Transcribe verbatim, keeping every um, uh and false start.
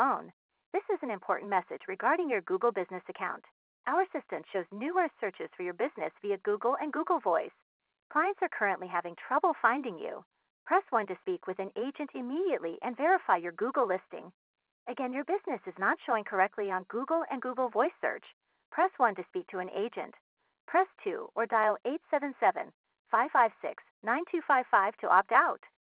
phone. This is an important message regarding your Google Business account. Our assistant shows numerous searches for your business via Google and Google Voice. Clients are currently having trouble finding you. Press one to speak with an agent immediately and verify your Google listing. Again, your business is not showing correctly on Google and Google Voice search. Press one to speak to an agent. Press two or dial eight seven seven, five five six, nine two five five to opt out.